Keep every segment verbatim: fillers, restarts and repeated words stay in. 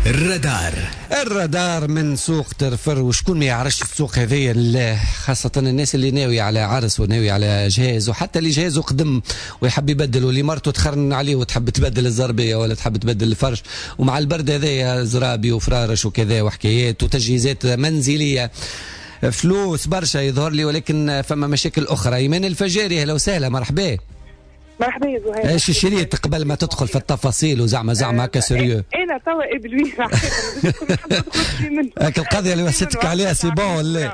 الرادار. الرادار من سوق ترفر، وشكون ما يعرفش السوق هذايا، خاصة الناس اللي ناوي على عرس وناوي على جهاز، وحتى اللي جهازه قدم ويحب يبدل، واللي مرته تخرن عليه وتحب تبدل الزربية ولا تحب تبدل الفرش، ومع البرد هذايا زرابي وفرارش وكذا وحكايات وتجهيزات منزلية، فلوس برشا يظهر لي، ولكن فما مشاكل أخرى. إيمان الفجاري، أهلا وسهلا، مرحبا. مرحبا يا زهير. ايش الشريط قبل ما تدخل في التفاصيل وزعما زعما هكا سيريو؟ انا توا ابلوي هاك القضيه اللي وسيتك عليها سي بون ولا؟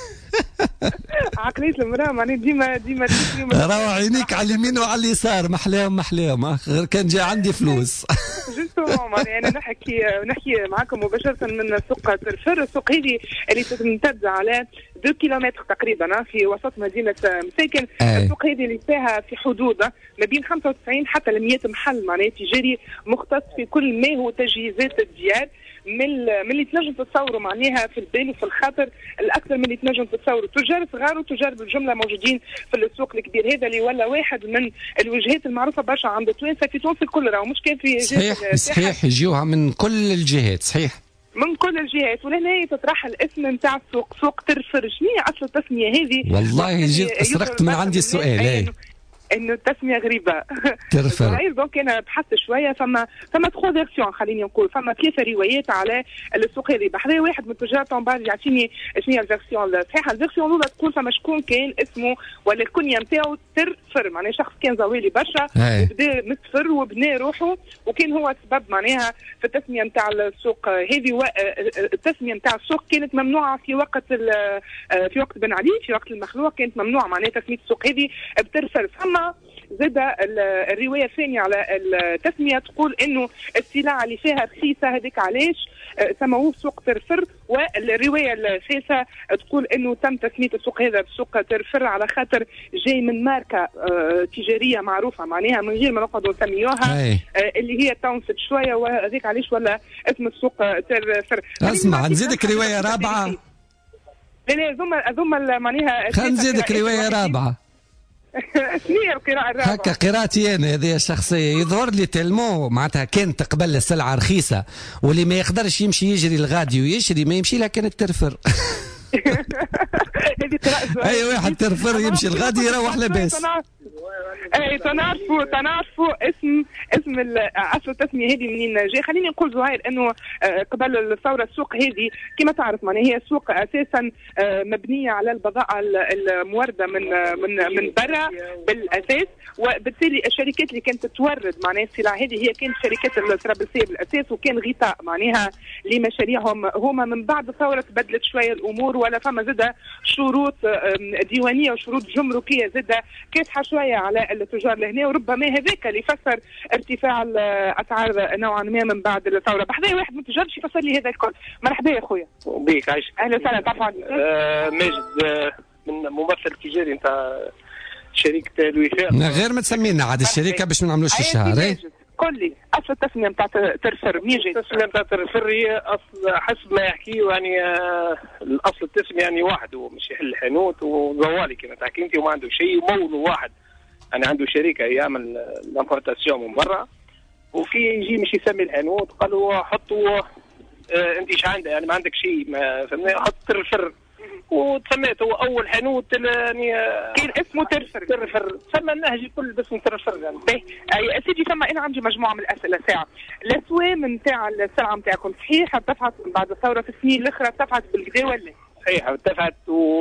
عقلية المرأة معني ديما ديما روح عينيك على اليمين وعلى اليسار، محلاهم محلاهم، غير كان جا عندي فلوس. جوستومون معني انا نحكي نحكي معكم مباشرة من سوق ترفر. السوق هذه اللي تمتد على دو كيلومتر تقريبا في وسط مدينة مساكن. السوق هذه اللي فيها في حدود ما بين خمسة وتسعين حتى ل مئة محل معناه تجاري مختص في كل ما هو تجهيزات الديار، من من اللي تنجم تتصوروا معناها في البال وفي الخاطر الاكثر من اللي تنجم تتصوروا. تجار صغار وتجار بالجمله موجودين في السوق الكبير هذا، اللي ولا واحد من الوجهات المعروفه برشا عند التوانسه في تونس الكل، راهو مش كان في صحيح صحيح يجيوها من كل الجهات، صحيح من كل الجهات. ولهنا تطرح الاسم نتاع السوق، سوق ترفر. شنو هي اصل التسميه هذه؟ والله جيت اسرقت من عندي السؤال. اي انه التسميه غريبه ترفر. دونك انا بحثت شويه، فما فما تخو فيرسيون، خليني نقول فما ثلاثه روايات على السوق هذه. بحذا واحد من التجار طنبال يعطيني شنو هي الفيرسيون الصحيحه. الفيرسيون الاولى تقول فما شكون كان اسمه ولا الكنيه نتاعو ترفر، معناها شخص كان زوالي برشا وبدا متفر وبنى روحه، وكان هو سبب معناها في التسميه نتاع السوق هذه. التسميه نتاع السوق كانت ممنوعه في وقت في وقت بن علي، في وقت المخلوع كانت ممنوعه معناها تسميه السوق هذه بترفر. فما زاد الروايه الثانيه على التسميه تقول انه السلع اللي فيها رخيصه هذيك علاش سموه سوق ترفر. والروايه الثالثه تقول انه تم تسميه السوق هذا بسوق ترفر على خاطر جاي من ماركه تجاريه معروفه معناها من غير ما نقعدوا نسميوها اللي هي تونست شويه، وهذيك علاش ولا اسم السوق ترفر. اسمع نزيدك روايه رابعه. لا لا ذوما ذوما معناها خلينا نزيدك روايه رابعه. شنو هي القراءة الرابعة؟ هكا قراءتي انا هذه الشخصية، يظهر لي تلمو معناتها كانت قبل السلعة رخيصة، واللي ما يقدرش يمشي يجري الغادي ويشري ما يمشي لها كانت ترفر. هذه قراءة اي واحد ترفر يمشي الغادي يروح لاباس. اي تنعرفوا تنعرفوا اسم اسم اصل التسميه هذه منين جاي. خليني نقول زهير انه قبل الثوره السوق هذه كما تعرف معناها هي سوق اساسا مبنيه على البضائع المورده من من من برا بالاساس، وبالتالي الشركات اللي كانت تورد معناها السلع هذه هي كانت شركات الطرابلسيه بالاساس، وكان غطاء معناها لمشاريعهم هما. من بعد الثوره تبدلت شويه الامور، ولا فما زاده شروط ديوانيه وشروط جمركيه زاده كاسحه شويه على التجار لهنا، وربما هذاك اللي يفسر ارتفاع الاسعار نوعا ما من بعد الثوره. بحذايا واحد من التجار شي يفسر لي هذا الكل. مرحبا يا خويا. بيك عايش. اهلا وسهلا. تعرف عني؟ آه ماجد آه من ممثل تجاري نتاع شركه الوفاء. غير ما تسمينا عاد الشريكه باش ما نعملوش الشهر. قل لي اصل التسميه نتاع ترفر منين جاي؟ التسميه نتاع ترفر هي اصل حسب ما يحكيوا يعني آه الاصل التسميه يعني وحده مش يحل حانوت وزوالي كما تحكي انت، وما عنده شيء وموضوع واحد يعني عنده شركه يعمل لامبورتاسيون من برا، وكي يجي مش يسمي الحانوت قالوا حطوا آه انت ايش عندك يعني ما عندك شيء ما فهمني، حط ترفر وتسميته هو اول حانوت يعني كان اسمه ترفر. ترفر سمى النهج كل باسم ترفر يعني. باهي اي سيدي، ثم انا عندي مجموعه من الاسئله ساعه. الاسوام نتاع السلعه نتاعكم صحيح ارتفعت بعد الثوره في السنين الاخرى؟ ارتفعت بالكدا ولا؟ صحيح ارتفعت،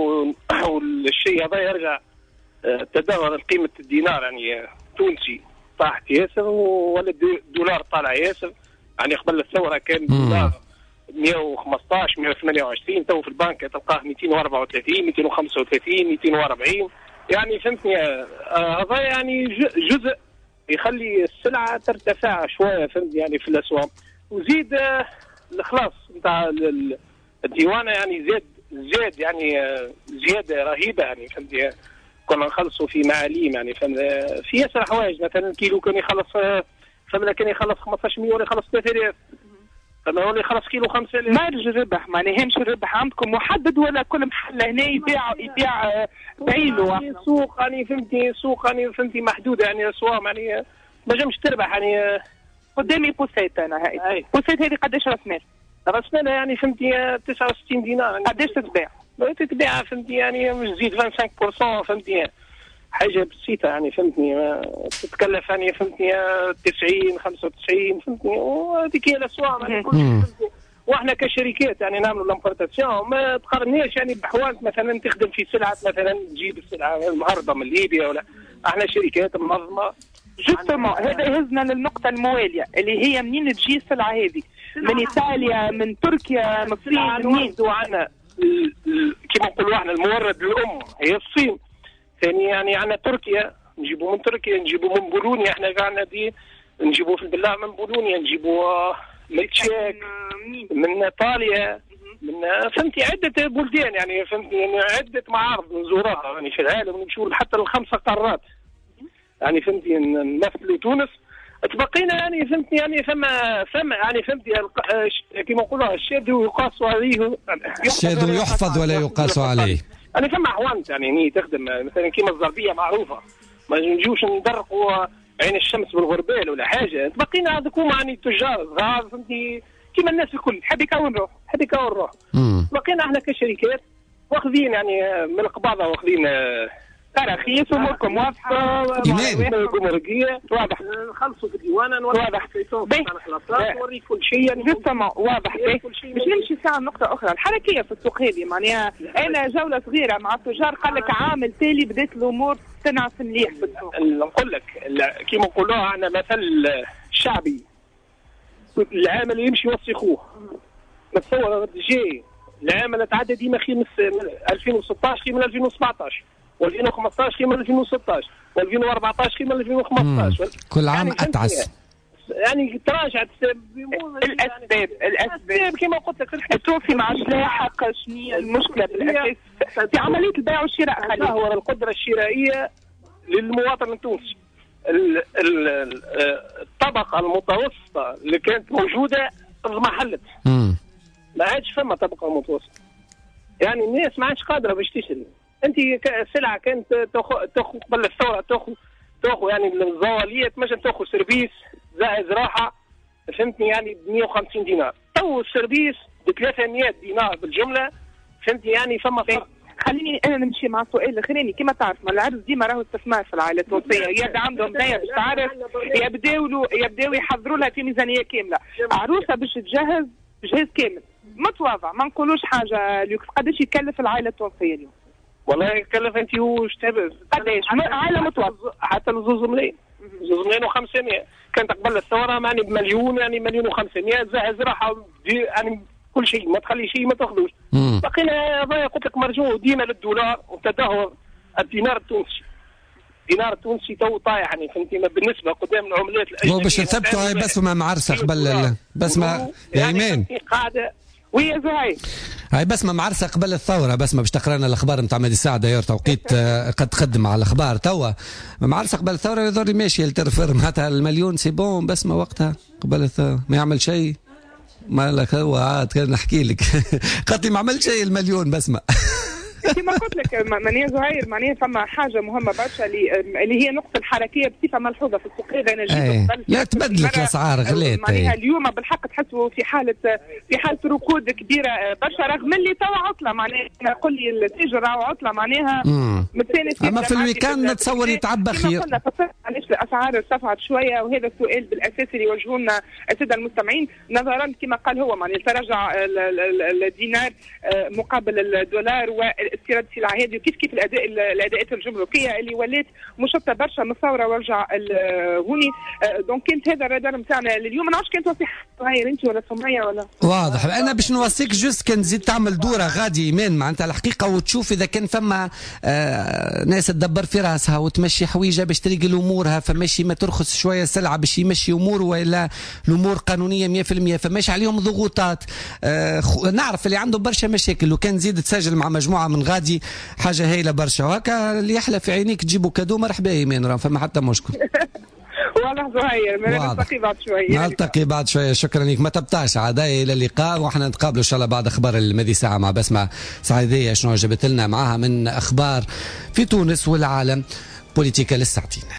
والشيء هذا يرجع تدهور قيمه الدينار يعني تونسي طاحت ياسر، ولا الدولار طالع ياسر. يعني قبل الثوره كان الدولار مئة وخمسطاش مئة وثمانية وعشرين، تو في البنك تلقاه مئتين وأربعة وثلاثين مئتين وخمسة وثلاثين مئتين وأربعين. يعني فهمتني هذا آه يعني جزء يخلي السلعه ترتفع شويه فهمت يعني في الاسواق. وزيد آه الخلاص نتاع الديوانه يعني زاد زاد يعني آه زياده رهيبه يعني فهمت. كنا نخلصوا في معاليم يعني فهمت في ياسر حوايج، مثلا كيلو كان يخلص آه فهمت كان يخلص خمسطاش مية ولا يخلص ثلاثة آلاف، فما هو اللي خلص كيلو خمسة آلاف. مارج الربح ما نهمش الربح عندكم محدد ولا كل محل هنا يبيع يبيع بعينه؟ يعني سوق يعني فهمتي سوق يعني فهمتي محدوده يعني اسواق يعني ما جمش تربح يعني قدامي بوسات انا هاي بوسات هذه قداش راس مال؟ راس مالها يعني فهمتي تسعة وستين دينار. قداش تتباع؟ تتباع فهمتي يعني مش تزيد خمسة وعشرين بالمئة فهمتي، حاجه بسيطه يعني فهمتني، تتكلف يعني فهمتني تسعين خمسة وتسعين فهمتني، وهذيك هي الاسواق يعني كل شيء. واحنا كشركات يعني نعملوا لامبورتاسيون ما تقارنيش يعني بحوانت مثلا تخدم في سلعه مثلا تجيب السلعه المهربه من ليبيا ولا، احنا شركات منظمه. جوستومون هذا يهزنا للنقطه المواليه اللي هي منين تجي السلعه هذه؟ من ايطاليا، من تركيا، من الصين، منين؟ وعنا كما نقولوا احنا المورد الام هي الصين. ثاني يعني عندنا تركيا نجيبوا من تركيا، نجيبوا من بولونيا، احنا قاعدين دي نجيبوا في البلاع من بولونيا، نجيبوا من التشيك، من ايطاليا، من فهمتي عده بلدان يعني فهمتي يعني عده معارض نزورها يعني في العالم، ونمشوا حتى الخمسه قارات يعني فهمتي نمثلوا تونس. تبقينا يعني فهمتني يعني فما فما يعني فهمتي كما نقولوا الشاذ يقاس عليه، الشاذ يحفظ ولا يقاس عليه. يعني فما حوانت يعني هي تخدم مثلا كيما الزربيه معروفه، ما نجوش ندرقوا عين الشمس بالغربال ولا حاجه. تبقينا هذوك يعني تجار صغار فهمتي كيما الناس الكل، حاب يكون روح حاب يكون روح. بقينا احنا كشركات واخذين يعني من القباضه واخذين تراخيص اموركم واضحه جمهوريه واضح، نخلصوا في الديوان واضح في صوت نوريك كل شيء جوستومون واضح. باش نمشي ساعه نقطه اخرى الحركيه في السوق هذه، معناها انا جوله صغيره مع التجار قال لك عام تالي بدات الامور تنعس مليح في السوق. نقول لك كيما نقولوها عندنا مثل شعبي، العامل يمشي يوصي خوه. نتصور جاي العامل تعدى ديما خير من ألفين وستطاش خير من ألفين وسبعطاش، و2015 خير من ألفين وستطاش، و2014 خير من ألفين وخمسطاش. كل عام يعني اتعس يعني تراجعت الاسباب. الاسباب كما قلت لك التوفي مع لاحق شنو المشكله بالاساس في عمليه البيع والشراء؟ تدهور القدره الشرائيه للمواطن التونسي. الطبقه المتوسطه اللي كانت موجوده اضمحلت، ما عادش فما طبقه متوسطه يعني الناس ما عادش قادره باش تشري. انت السلعه كانت تاخذ قبل الثوره تاخذ تاخذ يعني الزواليه تمشي تاخذ سيرفيس زائد راحه فهمتني يعني ب مئة وخمسين دينار، تو السيرفيس ب ثلاثمئة دينار بالجمله فهمتني يعني فما فرق. خليني انا نمشي مع السؤال الاخراني. كما تعرف ما العرس ديما راهو استثمار في العائله التونسيه، يبدا عندهم بنيه باش تعرف يبداو يبداو يحضروا لها في ميزانيه كامله. عروسه باش تجهز جهاز كامل متواضع، ما نقولوش حاجه لوكس. قداش يكلف العائله التونسيه اليوم؟ والله يكلف انت واش تبع قداش عائله متوسطه حتى زوز ملايين زوز ملايين وخمسمائة كانت قبل الثوره يعني بمليون يعني مليون وخمسمائة زهز راحه يعني كل شيء ما تخلي شيء ما تاخذوش. بقينا قلت لك مرجوع ديما للدولار وتدهور الدينار التونسي. الدينار التونسي تو طايح يعني فهمتي بالنسبه قدام العملات الاجنبيه. هو باش نثبتوا هاي بس ما معرسه قبل بس ما يا ايمان قاعده ويا زهير هاي بس ما معرسه قبل الثوره، بس ما باش تقرانا الاخبار نتاع مادي ساعه داير توقيت قد تقدم على الاخبار توا معرسه قبل الثوره يضر ماشي الترفر معناتها المليون سي بون بس ما وقتها قبل الثوره ما يعمل شيء. ما لك هو عاد كان نحكي لك قصدي ما عمل شيء المليون بس ما كما قلت لك معناها زهير معناها فما حاجه مهمه برشا اللي هي نقطه الحركيه بصفه ملحوظه في السوق هذا. انا جيت لا تبدلت الاسعار غليت معناها اليوم بالحق تحسوا في حاله في حاله ركود كبيره برشا رغم اللي توا عطله. معناها نقول لي التاجر راهو عطله معناها متسانس. اما في الويكاند نتصور يتعبى خير. قلنا علاش الاسعار ارتفعت شويه، وهذا السؤال بالاساس اللي يوجهوا لنا الساده المستمعين نظرا كما قال هو معناها تراجع الدينار مقابل الدولار واستيراد السلع هذه وكيف كيف الاداء الاداءات الجمركيه اللي ولات مشطه برشا من الثوره ورجع هوني. دونك كانت هذا الرادار نتاعنا لليوم. ما نعرفش كانت وصيحه صغير انت ولا سميه ولا واضح. انا باش نوصيك جوست كان تزيد تعمل دوره غادي ايمان معناتها الحقيقه وتشوف اذا كان فما آه ناس تدبر في راسها وتمشي حويجه باش تريقل امورها، فماشي ما ترخص شويه السلعه باش يمشي اموره ولا الامور قانونيه مئة بالمئة، فماشي عليهم ضغوطات. آه نعرف اللي عنده برشا مشاكل وكان تزيد تسجل مع مجموعه من غادي حاجه هايله برشا وهكا اللي يحلى في عينيك تجيبوا كادو مرحبا ايمان راه فما حتى مشكل. والله زهير نلتقي بعد شويه نلتقي بعد شويه. شكرا لك ما تبتعش عداي الى اللقاء واحنا نتقابلوا ان شاء الله بعد اخبار المذي ساعه مع بسمه سعيديه شنو جابت لنا معاها من اخبار في تونس والعالم بوليتيكا للساعتين.